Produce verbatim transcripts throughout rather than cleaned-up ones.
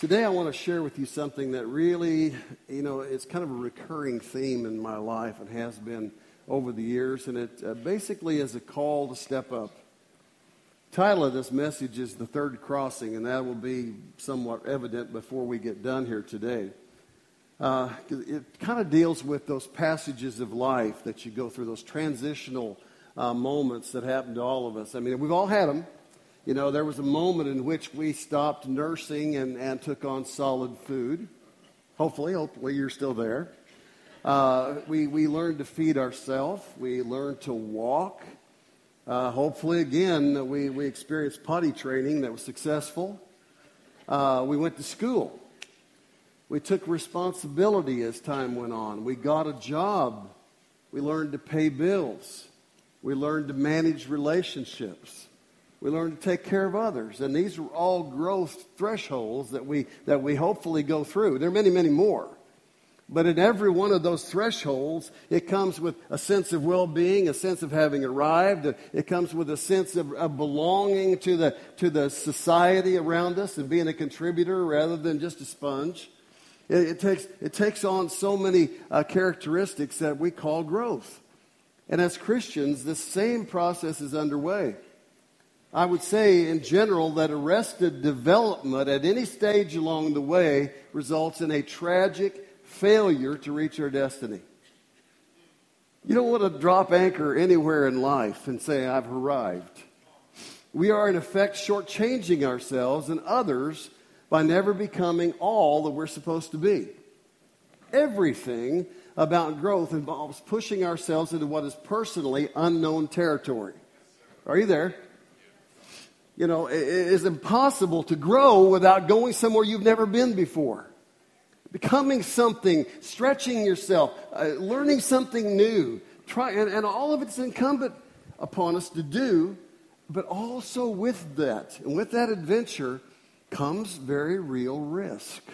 Today I want to share with you something that really, you know, it's kind of a recurring theme in my life and has been over the years, and it uh, basically is a call to step up. The title of this message is The Third Crossing, and that will be somewhat evident before we get done here today. Uh, it kind of deals with those passages of life that you go through, those transitional uh, moments that happen to all of us. I mean, we've all had them. You know, there was a moment in which we stopped nursing and, and took on solid food. Hopefully, hopefully you're still there. Uh, we, we learned to feed ourselves. We learned to walk. Uh, hopefully, again, we, we experienced potty training that was successful. Uh, we went to school. We took responsibility as time went on. We got a job. We learned to pay bills. We learned to manage relationships. We learn to take care of others. And these are all growth thresholds that we that we hopefully go through. There are many, many more. But in every one of those thresholds, it comes with a sense of well-being, a sense of having arrived. It comes with a sense of, of belonging to the, to the society around us and being a contributor rather than just a sponge. It, it, takes, it takes on so many uh, characteristics that we call growth. And as Christians, this same process is underway. I would say in general that arrested development at any stage along the way results in a tragic failure to reach our destiny. You don't want to drop anchor anywhere in life and say, I've arrived. We are in effect shortchanging ourselves and others by never becoming all that we're supposed to be. Everything about growth involves pushing ourselves into what is personally unknown territory. Are you there? You know, it is impossible to grow without going somewhere you've never been before. Becoming something, stretching yourself, uh, learning something new. Try, and, and all of it's incumbent upon us to do, but also with that, and with that adventure comes very real risk.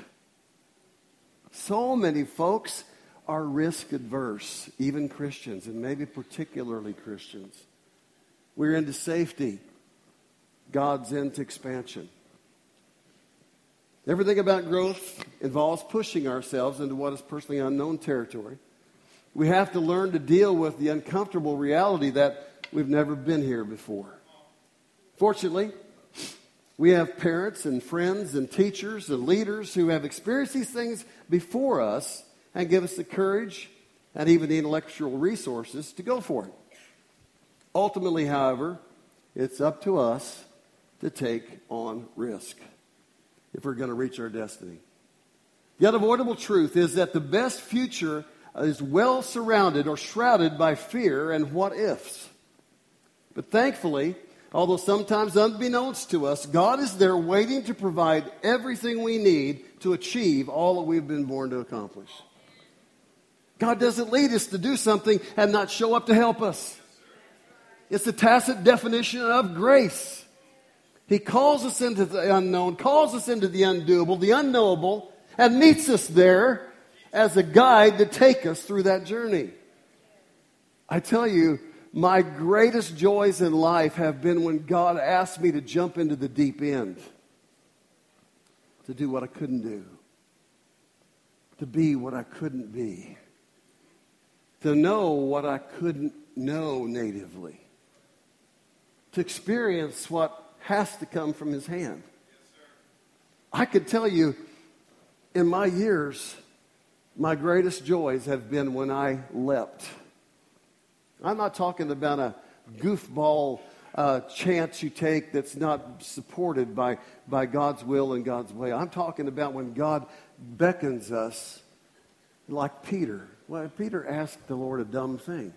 So many folks are risk adverse, even Christians, and maybe particularly Christians. We're into safety. God's into expansion. Everything about growth involves pushing ourselves into what is personally unknown territory. We have to learn to deal with the uncomfortable reality that we've never been here before. Fortunately, we have parents and friends and teachers and leaders who have experienced these things before us and give us the courage and even the intellectual resources to go for it. Ultimately, however, it's up to us to take on risk if we're going to reach our destiny. The unavoidable truth is that the best future is well surrounded or shrouded by fear and what-ifs. But thankfully, although sometimes unbeknownst to us, God is there waiting to provide everything we need to achieve all that we've been born to accomplish. God doesn't lead us to do something and not show up to help us. It's the tacit definition of grace. He calls us into the unknown, calls us into the undoable, the unknowable, and meets us there as a guide to take us through that journey. I tell you, my greatest joys in life have been when God asked me to jump into the deep end, to do what I couldn't do, to be what I couldn't be, to know what I couldn't know natively, to experience what has to come from His hand. I could tell you, in my years, my greatest joys have been when I leapt. I'm not talking about a goofball uh, chance you take that's not supported by, by God's will and God's way. I'm talking about when God beckons us, like Peter. Well, Peter asked the Lord a dumb thing.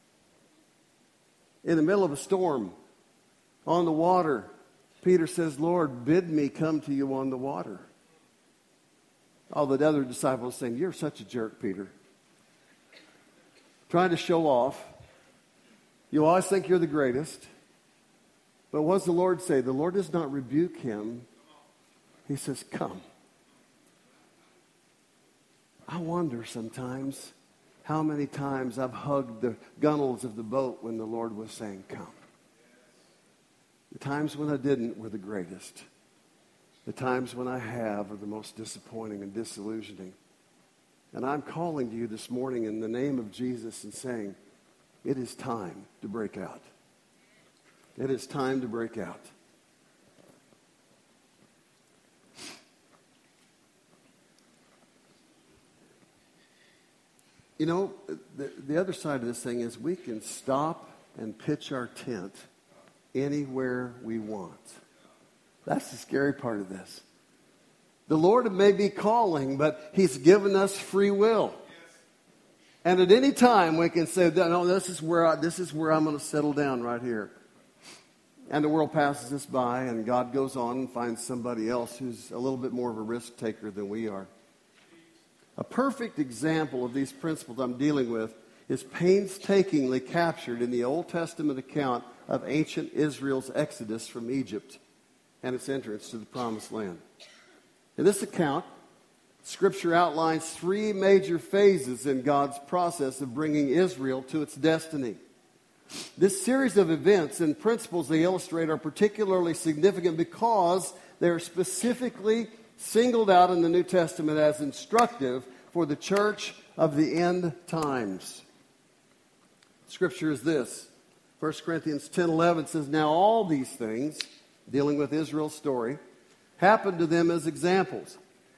In the middle of a storm, on the water, Peter says, Lord, bid me come to you on the water. All the other disciples saying, you're such a jerk, Peter. Trying to show off. You always think you're the greatest. But what does the Lord say? The Lord does not rebuke him. He says, come. I wonder sometimes how many times I've hugged the gunwales of the boat when the Lord was saying, come. The times when I didn't were the greatest. The times when I have are the most disappointing and disillusioning. And I'm calling to you this morning in the name of Jesus and saying, it is time to break out. It is time to break out. You know, the, the other side of this thing is we can stop and pitch our tent anywhere we want. That's the scary part of this. The Lord may be calling, but He's given us free will. And at any time we can say, no, this is where I, this is where I'm going to settle down right here. And the world passes us by, and God goes on and finds somebody else who's a little bit more of a risk taker than we are. A perfect example of these principles I'm dealing with is painstakingly captured in the Old Testament account of ancient Israel's exodus from Egypt and its entrance to the Promised Land. In this account, Scripture outlines three major phases in God's process of bringing Israel to its destiny. This series of events and principles they illustrate are particularly significant because they are specifically singled out in the New Testament as instructive for the church of the end times. Scripture is this. First Corinthians ten eleven says, now all these things, dealing with Israel's story, happened to them as examples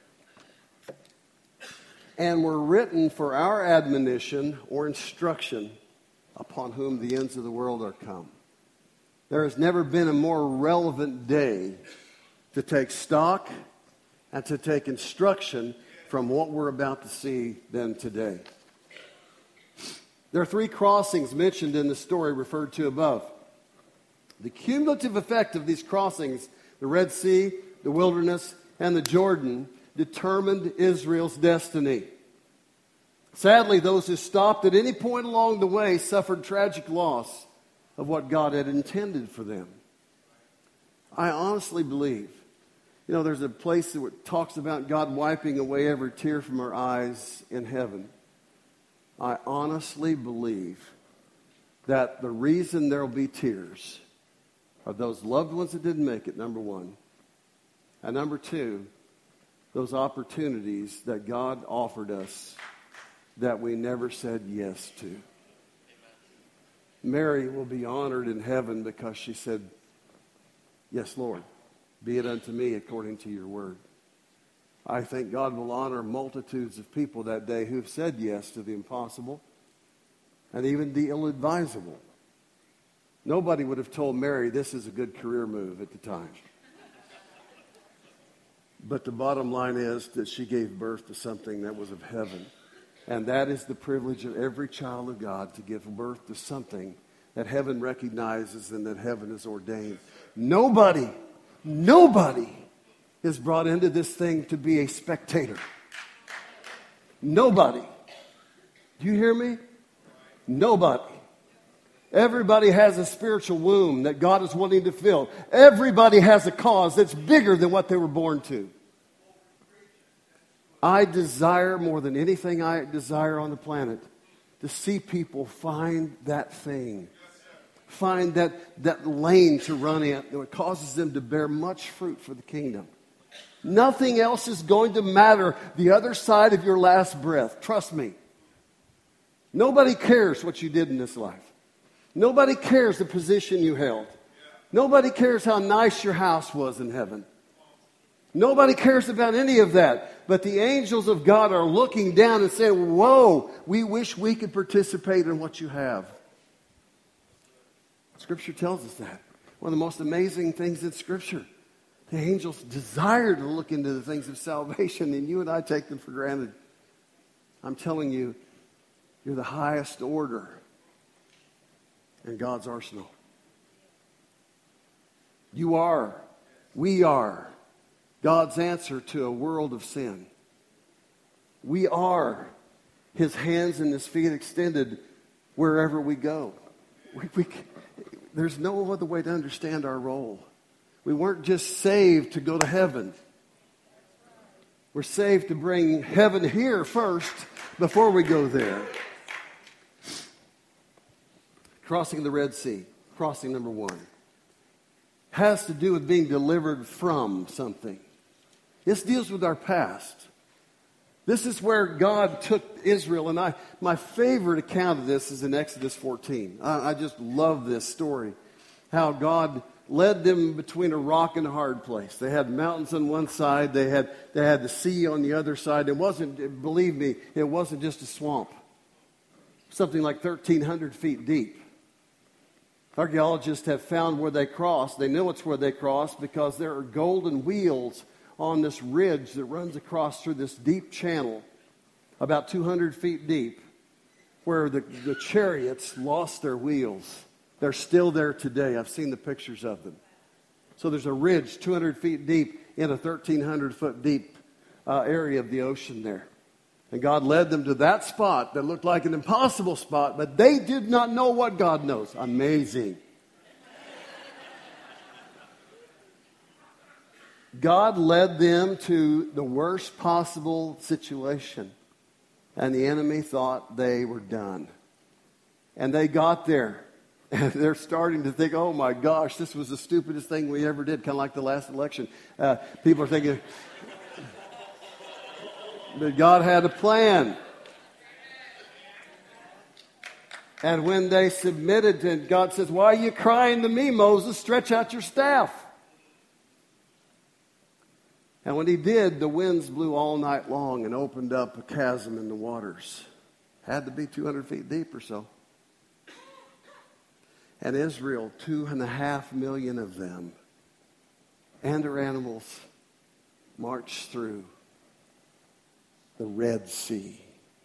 and were written for our admonition or instruction, upon whom the ends of the world are come. There has never been a more relevant day to take stock and to take instruction from what we're about to see than today. There are three crossings mentioned in the story referred to above. The cumulative effect of these crossings, the Red Sea, the wilderness, and the Jordan, determined Israel's destiny. Sadly, those who stopped at any point along the way suffered tragic loss of what God had intended for them. I honestly believe, you know, there's a place that talks about God wiping away every tear from our eyes in heaven. I honestly believe that the reason there will be tears are those loved ones that didn't make it, number one. And number two, those opportunities that God offered us that we never said yes to. Amen. Mary will be honored in heaven because she said, yes, Lord, be it unto me according to your word. I think God will honor multitudes of people that day who've said yes to the impossible and even the ill-advisable. Nobody would have told Mary this is a good career move at the time. But the bottom line is that she gave birth to something that was of heaven. And that is the privilege of every child of God, to give birth to something that heaven recognizes and that heaven has ordained. Nobody, nobody is brought into this thing to be a spectator. Nobody. Do you hear me? Nobody. Everybody has a spiritual womb that God is wanting to fill. Everybody has a cause that's bigger than what they were born to. I desire more than anything I desire on the planet to see people find that thing. Find that, that lane to run in that causes them to bear much fruit for the kingdom. Nothing else is going to matter the other side of your last breath. Trust me. Nobody cares what you did in this life. Nobody cares the position you held. Nobody cares how nice your house was in heaven. Nobody cares about any of that. But the angels of God are looking down and saying, whoa, we wish we could participate in what you have. Scripture tells us that. One of the most amazing things in Scripture. The angels desire to look into the things of salvation, and you and I take them for granted. I'm telling you, you're the highest order in God's arsenal. You are, we are, God's answer to a world of sin. We are His hands and His feet extended wherever we go. We, we, there's no other way to understand our role. We weren't just saved to go to heaven. We're saved to bring heaven here first before we go there. Crossing the Red Sea, crossing number one, has to do with being delivered from something. This deals with our past. This is where God took Israel, and I, my favorite account of this is in Exodus fourteen. I, I just love this story, how God led them between a rock and a hard place. They had mountains on one side, they had they had the sea on the other side. It wasn't, believe me, it wasn't just a swamp. Something like thirteen hundred feet deep. Archaeologists have found where they crossed. They know it's where they crossed because there are golden wheels on this ridge that runs across through this deep channel, about two hundred feet deep, where the, the chariots lost their wheels. They're still there today. I've seen the pictures of them. So there's a ridge two hundred feet deep in a thirteen hundred foot deep uh, area of the ocean there. And God led them to that spot that looked like an impossible spot, but they did not know what God knows. Amazing. God led them to the worst possible situation, and the enemy thought they were done. And they got there, and they're starting to think, oh my gosh, this was the stupidest thing we ever did, kind of like the last election. Uh, people are thinking, but God had a plan. And when they submitted to it, God says, why are you crying to me, Moses? Stretch out your staff. And when he did, the winds blew all night long and opened up a chasm in the waters. Had to be two hundred feet deep or so. And Israel, two and a half million of them, and their animals, marched through the Red Sea.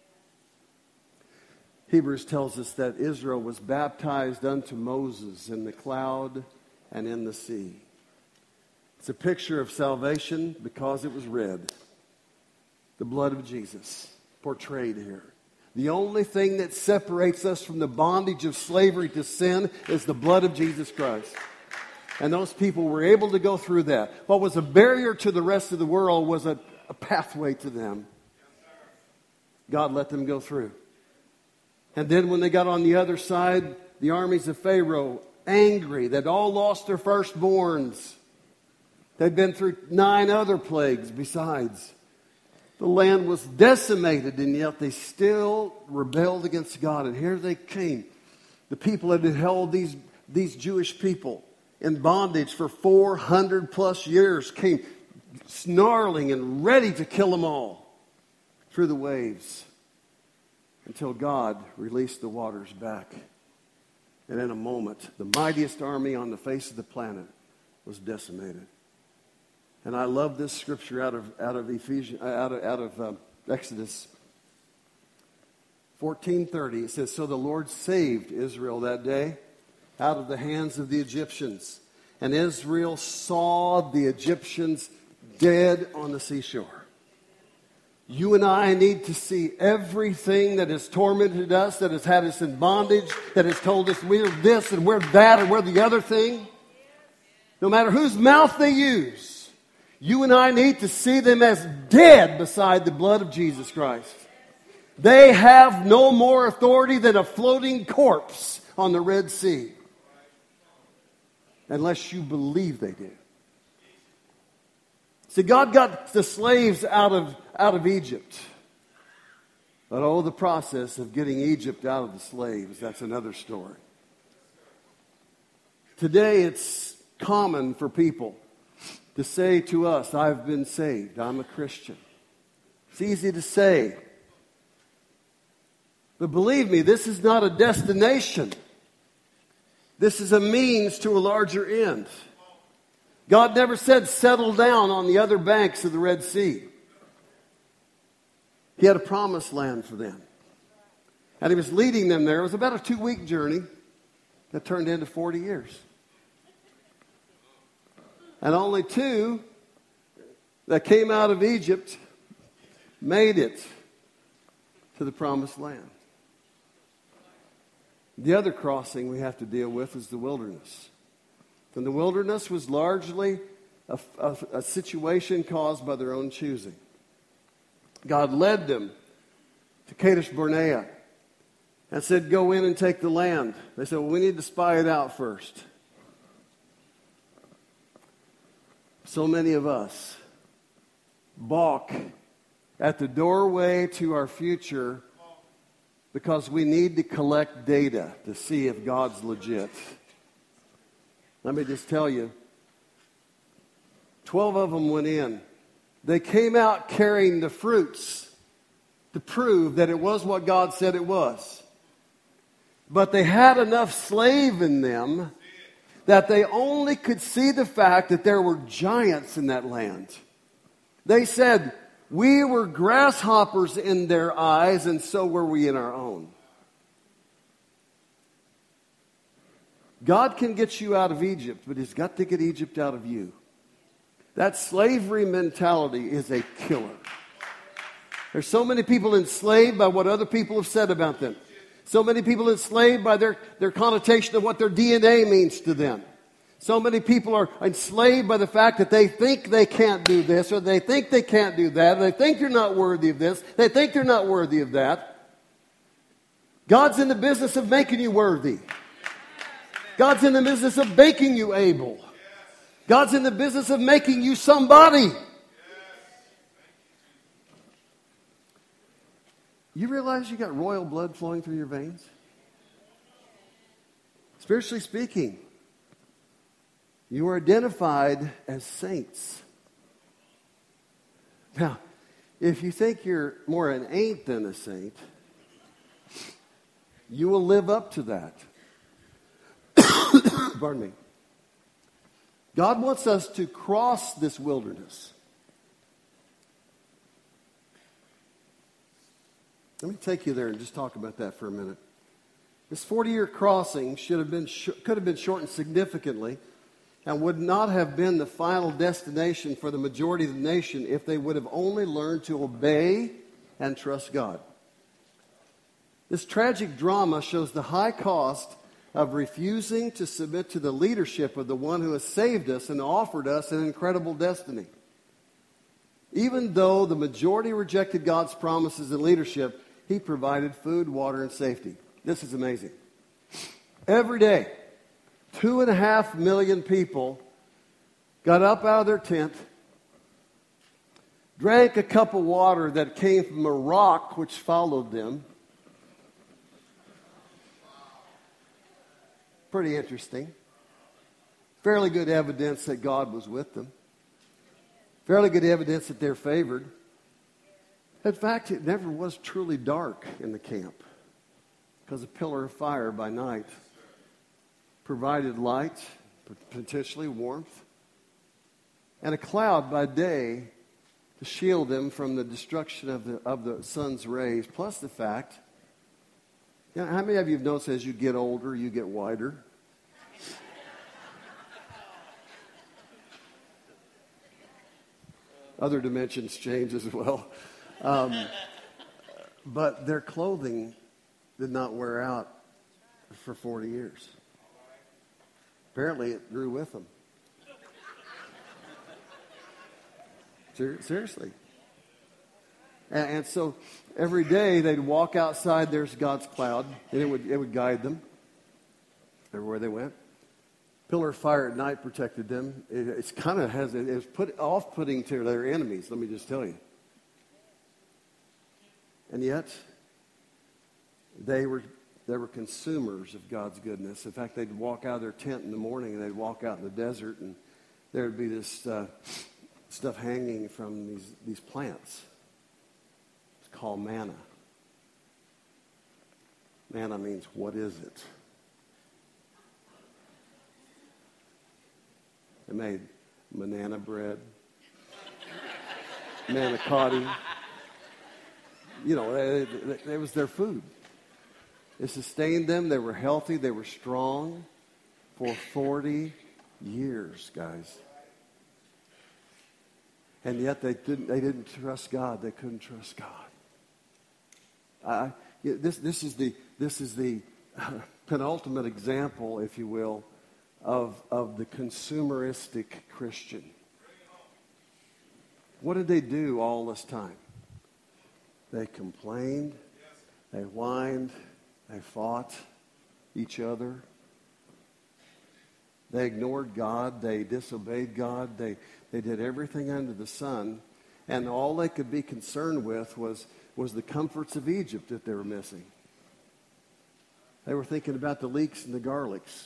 Hebrews tells us that Israel was baptized unto Moses in the cloud and in the sea. It's a picture of salvation because it was red. The blood of Jesus portrayed here. The only thing that separates us from the bondage of slavery to sin is the blood of Jesus Christ. And those people were able to go through that. What was a barrier to the rest of the world was a, a pathway to them. God let them go through. And then when they got on the other side, the armies of Pharaoh, angry, they'd all lost their firstborns. They'd been through nine other plagues besides. The land was decimated, and yet they still rebelled against God. And here they came. The people that had held these, these Jewish people in bondage for four hundred plus years came snarling and ready to kill them all through the waves until God released the waters back. And in a moment, the mightiest army on the face of the planet was decimated. And I love this scripture out of out of Ephesians, out of, out of uh, Exodus fourteen thirty. It says, "So the Lord saved Israel that day out of the hands of the Egyptians, and Israel saw the Egyptians dead on the seashore." You and I need to see everything that has tormented us, that has had us in bondage, that has told us we're this and we're that and we're the other thing. No matter whose mouth they use, you and I need to see them as dead beside the blood of Jesus Christ. They have no more authority than a floating corpse on the Red Sea. Unless you believe they do. See, God got the slaves out of, out of Egypt. But oh, the process of getting Egypt out of the slaves, that's another story. Today it's common for people to say to us, I've been saved, I'm a Christian. It's easy to say. But believe me, this is not a destination. This is a means to a larger end. God never said settle down on the other banks of the Red Sea. He had a promised land for them. And he was leading them there. It was about a two-week journey that turned into forty years. And only two that came out of Egypt made it to the promised land. The other crossing we have to deal with is the wilderness. And the wilderness was largely a, a, a situation caused by their own choosing. God led them to Kadesh Barnea and said, go in and take the land. They said, well, we need to spy it out first. So many of us balk at the doorway to our future because we need to collect data to see if God's legit. Let me just tell you, twelve of them went in. They came out carrying the fruits to prove that it was what God said it was. But they had enough slave in them that they only could see the fact that there were giants in that land. They said, we were grasshoppers in their eyes, and so were we in our own. God can get you out of Egypt, but He's got to get Egypt out of you. That slavery mentality is a killer. There's so many people enslaved by what other people have said about them. So many people enslaved by their, their connotation of what their D N A means to them. So many people are enslaved by the fact that they think they can't do this, or they think they can't do that, or they think they're not worthy of this, they think they're not worthy of that. God's in the business of making you worthy. God's in the business of making you able. God's in the business of making you somebody. You realize you got royal blood flowing through your veins? Spiritually speaking, you are identified as saints. Now, if you think you're more an ain't than a saint, you will live up to that. Pardon me. God wants us to cross this wilderness. Let me take you there and just talk about that for a minute. This forty-year crossing should have been sh- could have been shortened significantly and would not have been the final destination for the majority of the nation if they would have only learned to obey and trust God. This tragic drama shows the high cost of refusing to submit to the leadership of the one who has saved us and offered us an incredible destiny. Even though the majority rejected God's promises and leadership, He provided food, water, and safety. This is amazing. Every day, two and a half million people got up out of their tent, drank a cup of water that came from a rock which followed them. Pretty interesting. Fairly good evidence that God was with them. Fairly good evidence that they're favored. In fact, it never was truly dark in the camp because a pillar of fire by night provided light, potentially warmth, and a cloud by day to shield them from the destruction of the of the sun's rays, plus the fact, you know, how many of you have noticed as you get older, you get whiter? Other dimensions change as well. Um, but their clothing did not wear out for forty years. Apparently, it grew with them. Ser- seriously. And, and so every day they'd walk outside, there's God's cloud, and it would, it would guide them everywhere they went. Pillar of fire at night protected them. It, it's kind of has, it was put, off-putting to their enemies, let me just tell you. And yet, they were they were consumers of God's goodness. In fact, they'd walk out of their tent in the morning and they'd walk out in the desert, and there'd be this uh, stuff hanging from these, these plants. It's called manna. Manna means, what is it? They made manana bread, manicotti. You know, it was their food. It sustained them. They were healthy. They were strong for forty years, guys. And yet they didn't. They didn't trust God. They couldn't trust God. I, this this is the this is the penultimate example, if you will, of of the consumeristic Christian. What did they do all this time? They complained, they whined, they fought each other. They ignored God, they disobeyed God, they, they did everything under the sun. And all they could be concerned with was, was the comforts of Egypt that they were missing. They were thinking about the leeks and the garlics.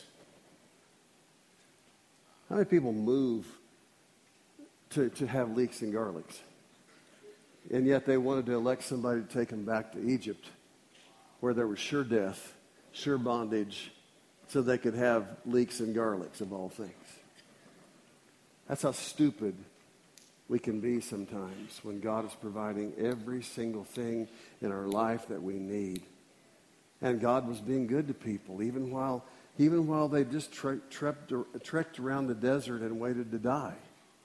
How many people move to, to have leeks and garlics? And yet they wanted to elect somebody to take them back to Egypt, where there was sure death, sure bondage, so they could have leeks and garlics of all things. That's how stupid we can be sometimes when God is providing every single thing in our life that we need. And God was being good to people, even while even while they just tre- trekked, trekked around the desert and waited to die.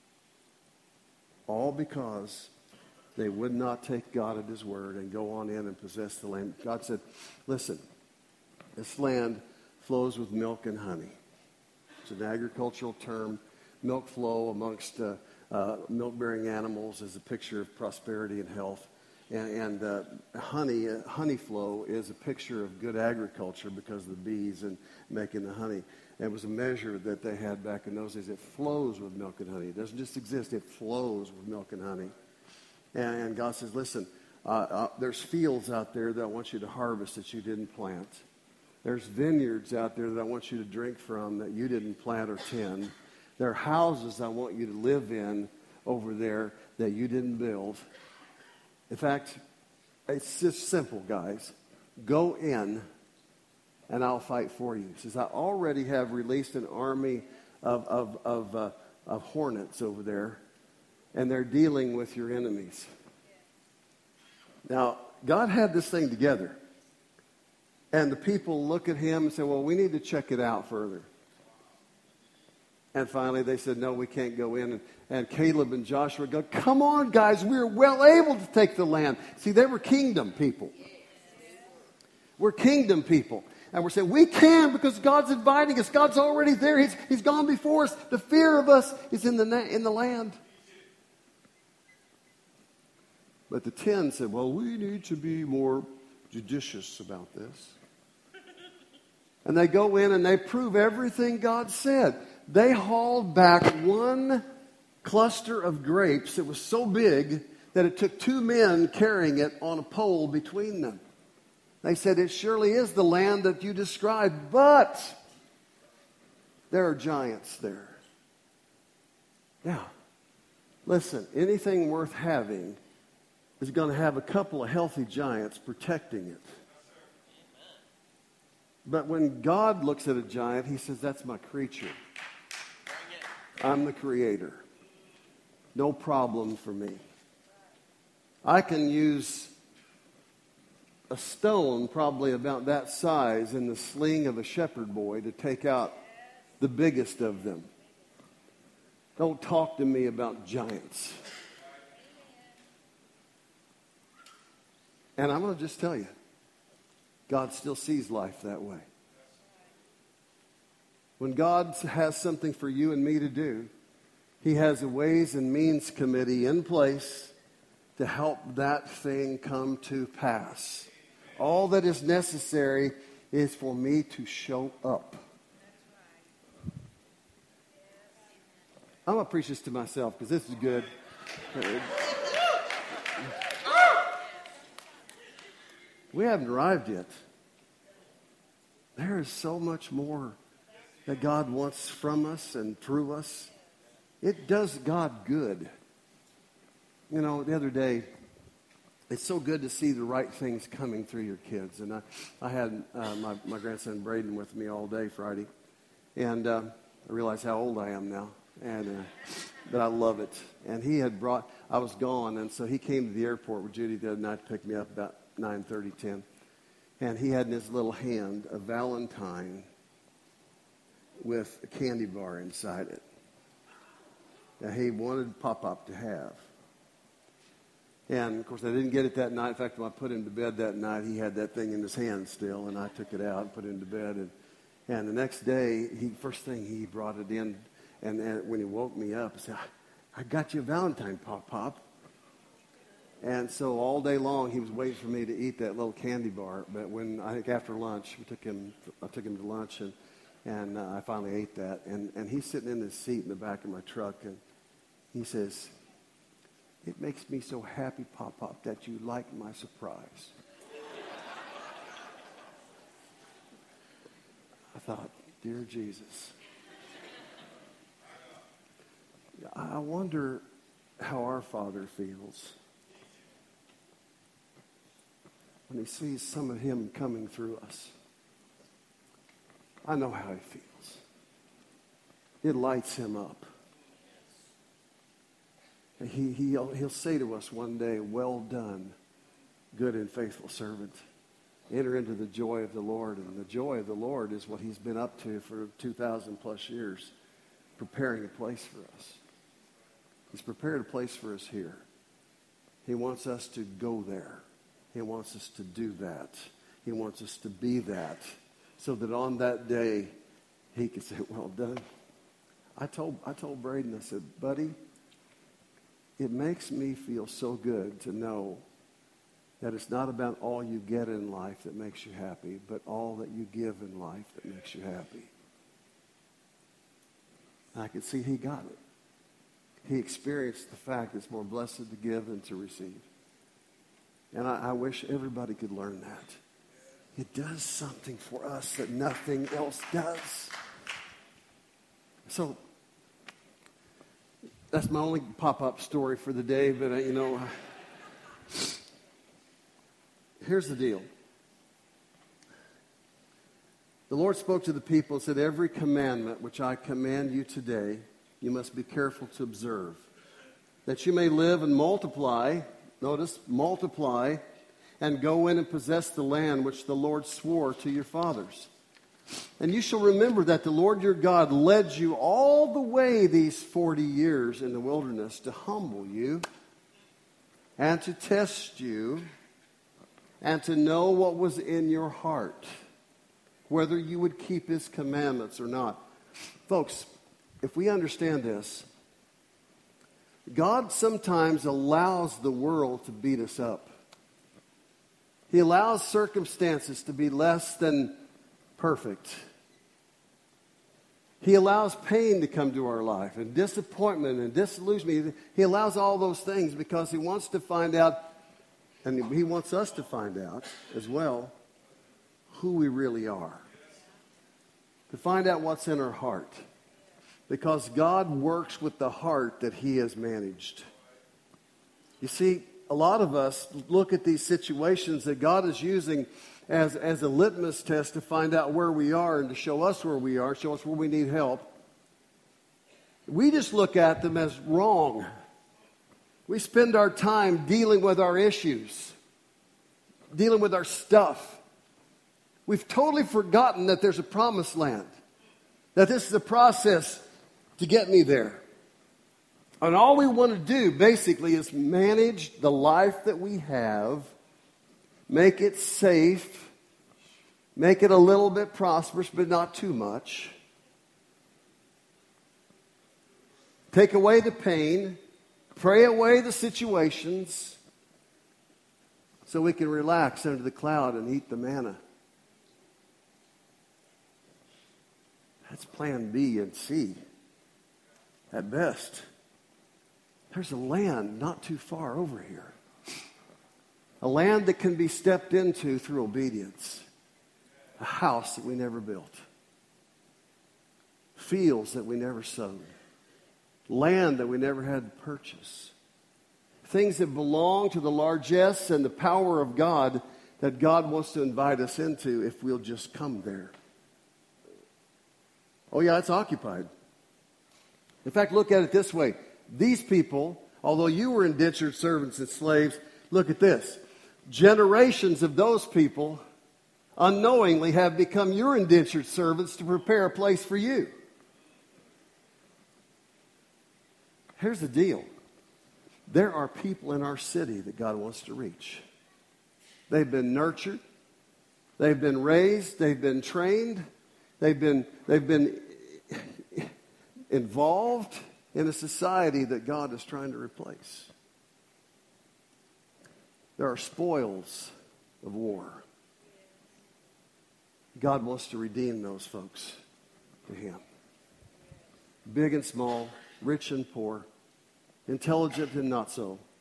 All because they would not take God at his word and go on in and possess the land. God said, listen, this land flows with milk and honey. It's an agricultural term. Milk flow amongst uh, uh, milk-bearing animals is a picture of prosperity and health. And, and uh, honey, uh, honey flow is a picture of good agriculture because of the bees and making the honey. And it was a measure that they had back in those days. It flows with milk and honey. It doesn't just exist. It flows with milk and honey. And, and God says, listen, uh, uh, there's fields out there that I want you to harvest that you didn't plant. There's vineyards out there that I want you to drink from that you didn't plant or tend. There are houses I want you to live in over there that you didn't build. In fact, it's just simple, guys. Go in, and I'll fight for you. He says, I already have released an army of, of, of, uh, of hornets over there, and they're dealing with your enemies. Now, God had this thing together. And the people look at him and say, well, we need to check it out further. And finally they said, no, we can't go in. And, and Caleb and Joshua go, come on, guys, we're well able to take the land. See, they were kingdom people. We're kingdom people. And we're saying, we can because God's inviting us. God's already there. He's, he's gone before us. The fear of us is in the, na- in the land. But the ten said, well, we need to be more judicious about this. And they go in and they prove everything God said. They hauled back one cluster of grapes that was so big that it took two men carrying it on a pole between them. They said, it surely is the land that you described, but there are giants there. Now, listen, anything worth having is going to have a couple of healthy giants protecting it. But when God looks at a giant, he says, that's my creature. I'm the creator. No problem for me. I can use a stone probably about that size in the sling of a shepherd boy to take out the biggest of them. Don't talk to me about giants. And I'm going to just tell you, God still sees life that way. When God has something for you and me to do, he has a Ways and Means Committee in place to help that thing come to pass. All that is necessary is for me to show up. I'm going to preach this to myself because this is good. We haven't arrived yet. There is so much more that God wants from us and through us. It does God good. You know, the other day, it's so good to see the right things coming through your kids. And I, I had uh, my, my grandson Braden with me all day Friday. And uh, I realized how old I am now. And uh, but I love it. And he had brought, I was gone, and so he came to the airport with Judy the other night to pick me up about nine thirty, ten. And he had in his little hand a Valentine with a candy bar inside it that he wanted Pop-Pop to have. And, of course, I didn't get it that night. In fact, when I put him to bed that night, he had that thing in his hand still, and I took it out and put it into bed. And, and the next day, he first thing, he brought it in, and, and when he woke me up, he said, I got you a Valentine, Pop-Pop. And so all day long, he was waiting for me to eat that little candy bar. But when, I think after lunch, we took him, I took him to lunch, and, and uh, I finally ate that. And, and he's sitting in his seat in the back of my truck, and he says, It makes me so happy, Pop-Pop, that you like my surprise. I thought, dear Jesus, I wonder how our Father feels when he sees some of him coming through us. I know how he feels. It lights him up. He, he'll, he'll say to us one day, well done, good and faithful servant. Enter into the joy of the Lord. And the joy of the Lord is what he's been up to for two thousand plus years, preparing a place for us. He's prepared a place for us here. He wants us to go there. He wants us to do that. He wants us to be that, so that on that day, he can say, well done. I told, I told Braden, I said, buddy, it makes me feel so good to know that it's not about all you get in life that makes you happy, but all that you give in life that makes you happy. And I could see he got it. He experienced the fact it's more blessed to give than to receive. And I, I wish everybody could learn that. It does something for us that nothing else does. So, that's my only pop-up story for the day, but, uh, you know, here's the deal. The Lord spoke to the people and said, every commandment which I command you today, you must be careful to observe, that you may live and multiply, notice, multiply, and go in and possess the land which the Lord swore to your fathers. And you shall remember that the Lord your God led you all the way these forty years in the wilderness to humble you and to test you and to know what was in your heart, whether you would keep his commandments or not. Folks, if we understand this, God sometimes allows the world to beat us up. He allows circumstances to be less than perfect. He allows pain to come to our life and disappointment and disillusionment. He allows all those things because he wants to find out, and he wants us to find out as well, who we really are. To find out what's in our heart. Because God works with the heart that he has managed. You see, a lot of us look at these situations that God is using as, as a litmus test to find out where we are and to show us where we are, show us where we need help. We just look at them as wrong. We spend our time dealing with our issues, dealing with our stuff. We've totally forgotten that there's a promised land, that this is a process to get me there. And all we want to do basically is manage the life that we have, make it safe, make it a little bit prosperous, but not too much. Take away the pain, pray away the situations, so we can relax under the cloud and eat the manna. That's plan B and C at best. There's a land not too far over here. A land that can be stepped into through obedience. A house that we never built. Fields that we never sowed. Land that we never had to purchase. Things that belong to the largesse and the power of God that God wants to invite us into if we'll just come there. Oh yeah, it's occupied. In fact, look at it this way. These people, although you were indentured servants and slaves, look at this. Generations of those people unknowingly have become your indentured servants to prepare a place for you. Here's the deal. There are people in our city that God wants to reach. They've been nurtured. They've been raised. They've been trained. They've been, they've been involved in a society that God is trying to replace. There are spoils of war. God wants to redeem those folks to him. Big and small, rich and poor, intelligent and not so,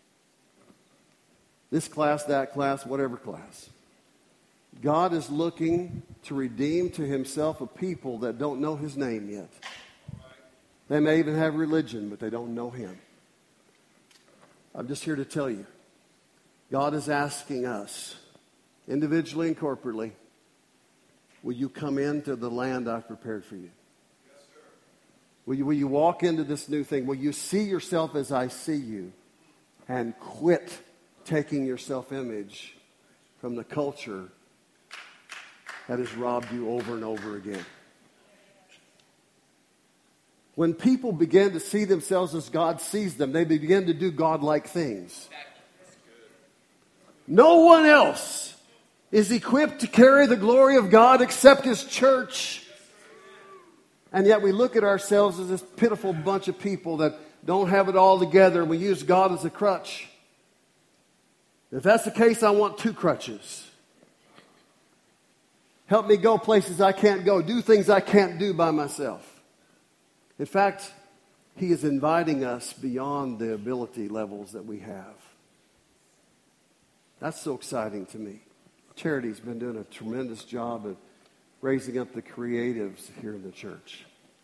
This class, that class, whatever class. God is looking to redeem to himself a people that don't know his name yet. They may even have religion, but they don't know him. I'm just here to tell you, God is asking us, individually and corporately, will you come into the land I've prepared for you? Yes, sir. Will you, will you walk into this new thing? Will you see yourself as I see you? And quit taking your self-image from the culture that has robbed you over and over again. When people begin to see themselves as God sees them, they begin to do God-like things. No one else is equipped to carry the glory of God except his church. And yet we look at ourselves as this pitiful bunch of people that don't have it all together, and we use God as a crutch. If that's the case, I want two crutches. Help me go places I can't go, do things I can't do by myself. In fact, he is inviting us beyond the ability levels that we have. That's so exciting to me. Charity's been doing a tremendous job of raising up the creatives here in the church.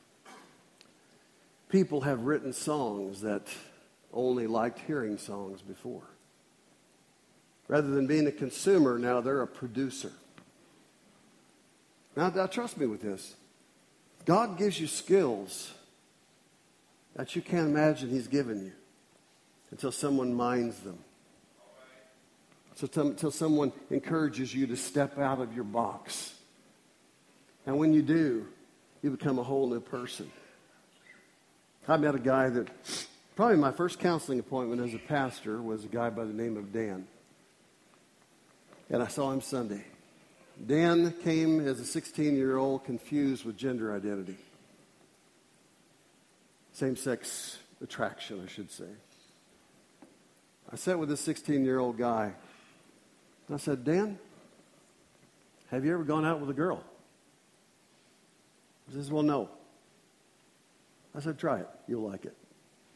People have written songs that only liked hearing songs before. Rather than being a consumer, now they're a producer. Now, now trust me with this. God gives you skills that you can't imagine he's given you until someone minds them. So until someone encourages you to step out of your box. And when you do, you become a whole new person. I met a guy that, probably my first counseling appointment as a pastor was a guy by the name of Dan. And I saw him Sunday. Dan came as a sixteen-year-old confused with gender identity. Same-sex attraction, I should say. I sat with this sixteen-year-old guy. And I said, Dan, have you ever gone out with a girl? He says, well, no. I said, try it. You'll like it.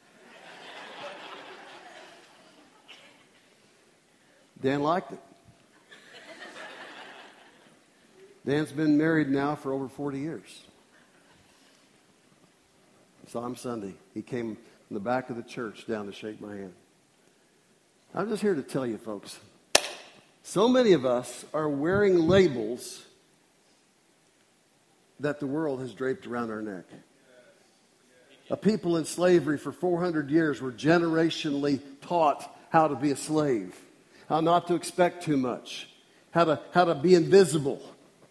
Dan liked it. Dan's been married now for over forty years. I saw him Sunday. He came from the back of the church down to shake my hand. I'm just here to tell you, folks, so many of us are wearing labels that the world has draped around our neck. A people in slavery for four hundred years were generationally taught how to be a slave, how not to expect too much, how to, how to be invisible.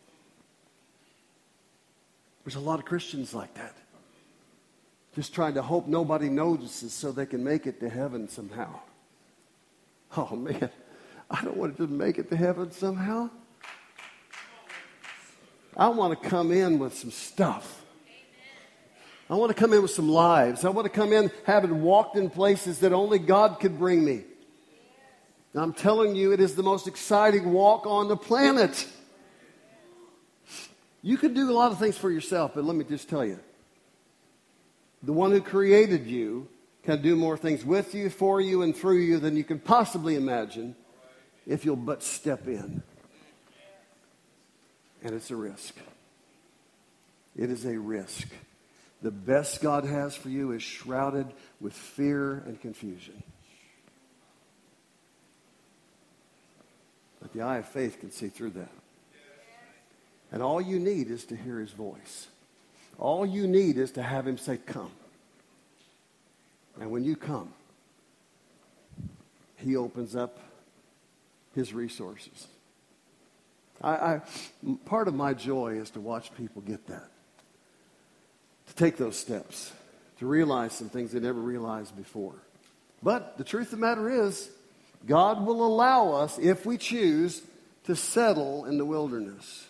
There's a lot of Christians like that. Just trying to hope nobody notices so they can make it to heaven somehow. Oh, man. I don't want to just make it to heaven somehow. I want to come in with some stuff. I want to come in with some lives. I want to come in having walked in places that only God could bring me. And I'm telling you, it is the most exciting walk on the planet. You can do a lot of things for yourself, but let me just tell you. The one who created you can do more things with you, for you, and through you than you can possibly imagine if you'll but step in. And it's a risk. It is a risk. The best God has for you is shrouded with fear and confusion. But the eye of faith can see through that. And all you need is to hear his voice. All you need is to have him say, come. And when you come, he opens up his resources. I, I, part of my joy is to watch people get that. To take those steps. To realize some things they never realized before. But the truth of the matter is, God will allow us, if we choose, to settle in the wilderness.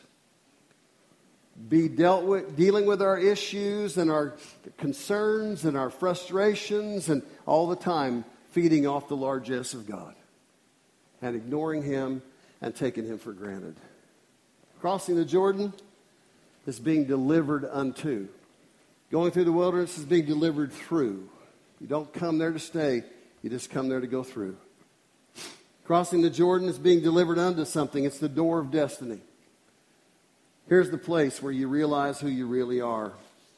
Be dealt with, dealing with our issues and our concerns and our frustrations, and all the time feeding off the largesse of God and ignoring him and taking him for granted. Crossing the Jordan is being delivered unto. Going through the wilderness is being delivered through. You don't come there to stay. You just come there to go through. Crossing the Jordan is being delivered unto something. It's the door of destiny. Here's the place where you realize who you really are.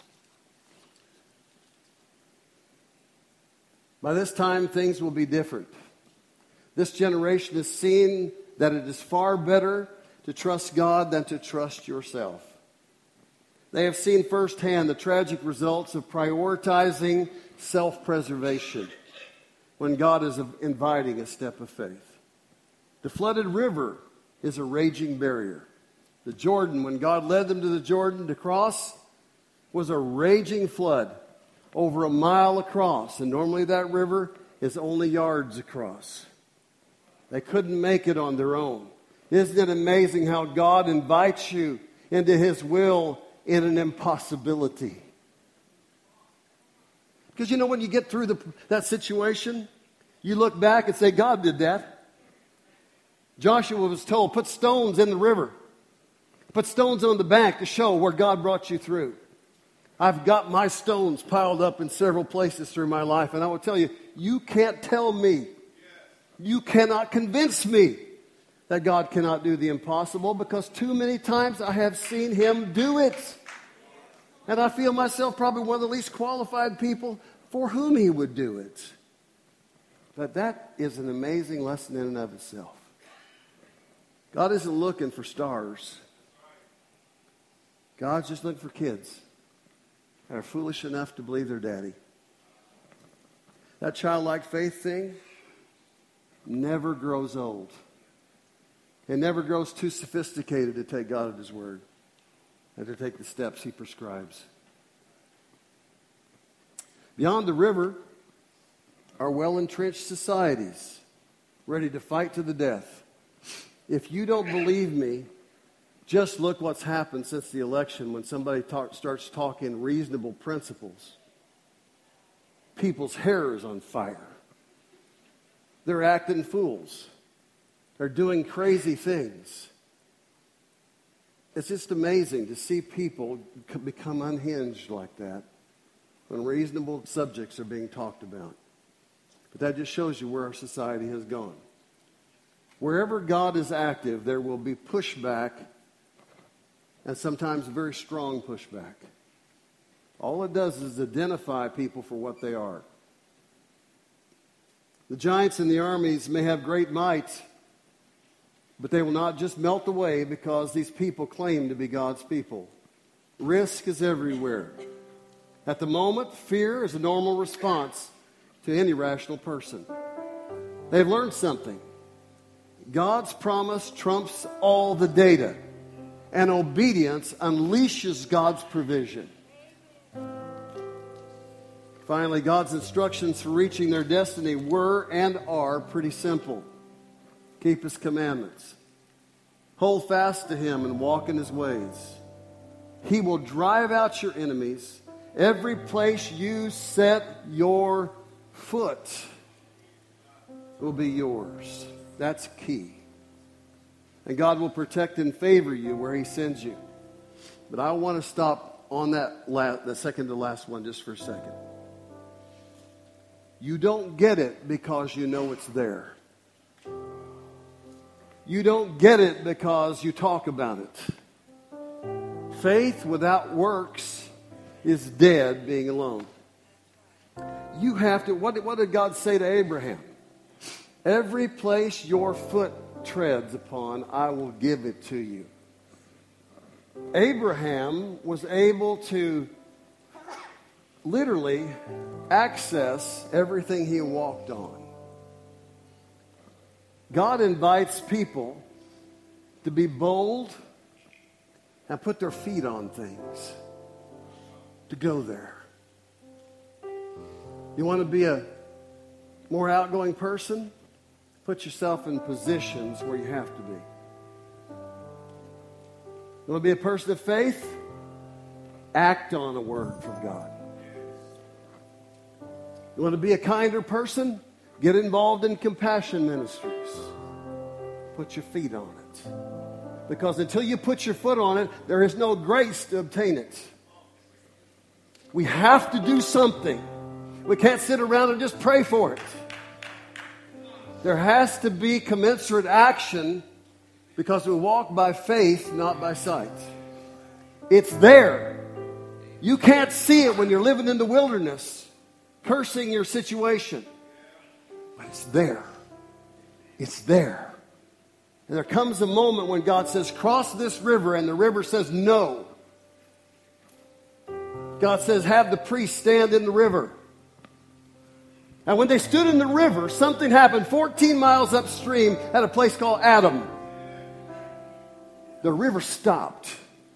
By this time, things will be different. This generation has seen that it is far better to trust God than to trust yourself. They have seen firsthand the tragic results of prioritizing self-preservation when God is inviting a step of faith. The flooded river is a raging barrier. The Jordan, when God led them to the Jordan to cross, was a raging flood over a mile across. And normally that river is only yards across. They couldn't make it on their own. Isn't it amazing how God invites you into His will in an impossibility? Because you know, when you get through the, that situation, you look back and say, God did that. Joshua was told, put stones in the river. Put stones on the bank to show where God brought you through. I've got my stones piled up in several places through my life. And I will tell you, you can't tell me, you cannot convince me that God cannot do the impossible, because too many times I have seen Him do it. And I feel myself probably one of the least qualified people for whom He would do it. But that is an amazing lesson in and of itself. God isn't looking for stars. God's just looking for kids that are foolish enough to believe their daddy. That childlike faith thing never grows old. It never grows too sophisticated to take God at His word and to take the steps He prescribes. Beyond the river are well-entrenched societies ready to fight to the death. If you don't believe me, just look what's happened since the election when somebody talk, starts talking reasonable principles. People's hair is on fire. They're acting fools. They're doing crazy things. It's just amazing to see people become unhinged like that when reasonable subjects are being talked about. But that just shows you where our society has gone. Wherever God is active, there will be pushback, and sometimes very strong pushback. All it does is identify people for what they are. The giants in the armies may have great might, but they will not just melt away because these people claim to be God's people. Risk is everywhere. At the moment, fear is a normal response to any rational person. They've learned something. God's promise trumps all the data, and obedience unleashes God's provision. Finally, God's instructions for reaching their destiny were and are pretty simple. Keep His commandments. Hold fast to Him and walk in His ways. He will drive out your enemies. Every place you set your foot will be yours. That's key. And God will protect and favor you where He sends you. But I want to stop on that last, the second to last one just for a second. You don't get it because you know it's there. You don't get it because you talk about it. Faith without works is dead being alone. You have to, what, what did God say to Abraham? Every place your foot treads upon, I will give it to you. Abraham was able to literally access everything he walked on. God invites people to be bold and put their feet on things, to go there. You want to be a more outgoing person? Put yourself in positions where you have to be. You want to be a person of faith? Act on a word from God. You want to be a kinder person? Get involved in compassion ministries. Put your feet on it. Because until you put your foot on it, there is no grace to obtain it. We have to do something. We can't sit around and just pray for it. There has to be commensurate action because we walk by faith, not by sight. It's there. You can't see it when you're living in the wilderness, cursing your situation. But it's there. It's there. And there comes a moment when God says, cross this river, and the river says no. God says, have the priest stand in the river. And when they stood in the river, something happened fourteen miles upstream at a place called Adam. The river stopped.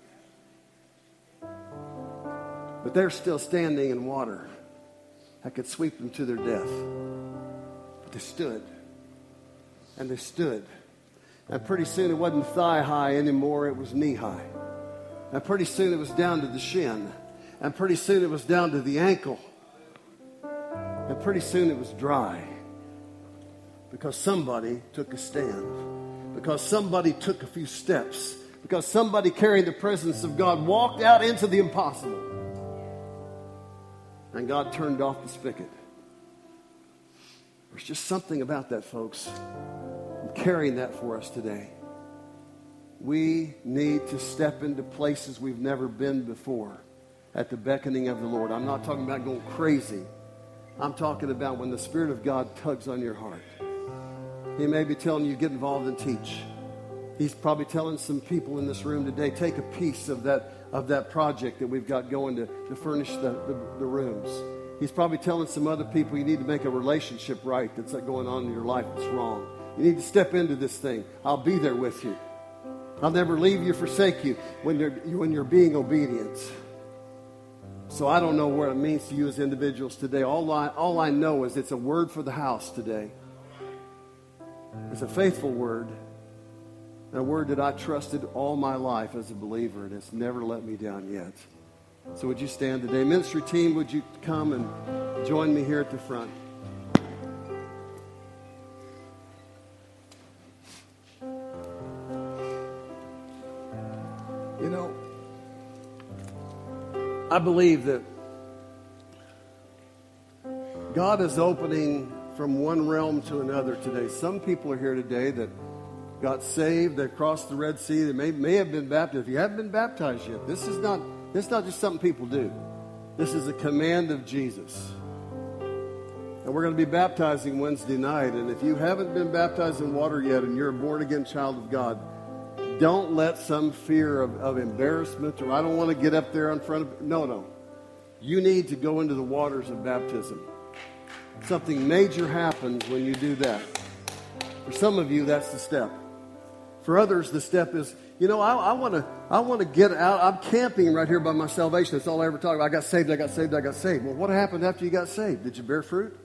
But they're still standing in water that could sweep them to their death. But they stood. And they stood. And pretty soon it wasn't thigh high anymore, it was knee high. And pretty soon it was down to the shin. And pretty soon it was down to the ankle. And pretty soon it was dry. Because somebody took a stand. Because somebody took a few steps. Because somebody carrying the presence of God walked out into the impossible. And God turned off the spigot. There's just something about that, folks. I'm carrying that for us today. We need to step into places we've never been before at the beckoning of the Lord. I'm not talking about going crazy. I'm talking about when the Spirit of God tugs on your heart. He may be telling you, get involved and teach. He's probably telling some people in this room today, take a piece of that of that project that we've got going to, to furnish the, the, the rooms. He's probably telling some other people you need to make a relationship right that's going on in your life that's wrong. You need to step into this thing. I'll be there with you. I'll never leave you, forsake you when you're, when you're being obedient. So I don't know what it means to you as individuals today. All I, all I know is it's a word for the house today. It's a faithful word. A word that I trusted all my life as a believer, and it's never let me down yet. So would you stand today? Ministry team, would you come and join me here at the front? You know, I believe that God is opening from one realm to another today. Some people are here today that got saved, they crossed the Red Sea, they may, may have been baptized. If you haven't been baptized yet, this is not this is not just something people do. This is a command of Jesus. And we're going to be baptizing Wednesday night. And if you haven't been baptized in water yet and you're a born-again child of God, don't let some fear of, of embarrassment or I don't want to get up there in front of... No, no. You need to go into the waters of baptism. Something major happens when you do that. For some of you, that's the step. For others, the step is, you know, I, I want to I want to get out. I'm camping right here by my salvation. That's all I ever talk about. I got saved, I got saved, I got saved. Well, what happened after you got saved? Did you bear fruit?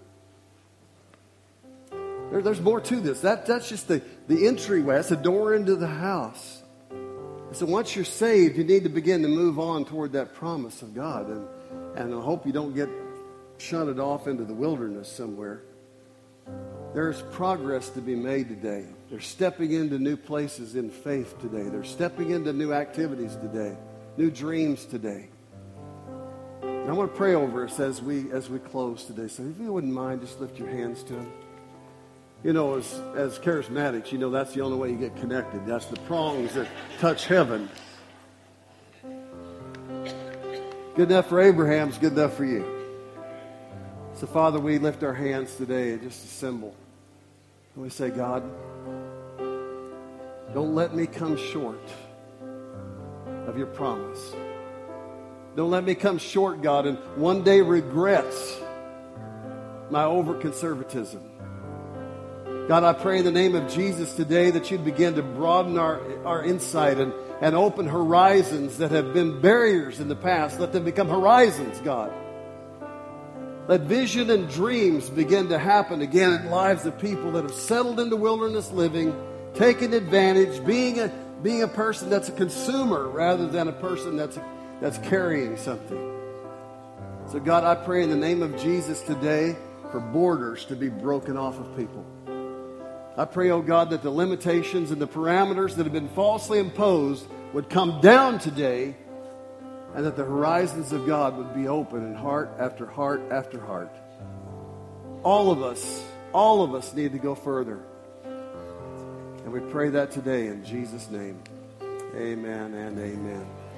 There, there's more to this. That, that's just the, the entryway. That's the door into the house. And so once you're saved, you need to begin to move on toward that promise of God. And, and I hope you don't get shunted off into the wilderness somewhere. There's progress to be made today. They're stepping into new places in faith today. They're stepping into new activities today, new dreams today. And I want to pray over us as we as we close today. So if you wouldn't mind, just lift your hands to Him. You know, as, as charismatics, you know that's the only way you get connected. That's the prongs that touch heaven. Good enough for Abraham's good enough for you. So, Father, we lift our hands today and just a symbol. And we say, God, don't let me come short of your promise. Don't let me come short, God, and one day regret my over-conservatism. God, I pray in the name of Jesus today that you'd begin to broaden our, our insight and, and open horizons that have been barriers in the past. Let them become horizons, God. Let vision and dreams begin to happen again in lives of people that have settled into wilderness living, taking advantage, being a being a person that's a consumer rather than a person that's that's carrying something. So God, I pray in the name of Jesus today for borders to be broken off of people. I pray, oh God, that the limitations and the parameters that have been falsely imposed would come down today, and that the horizons of God would be open in heart after heart after heart. All of us All of us need to go further. And we pray that today in Jesus' name. Amen and amen.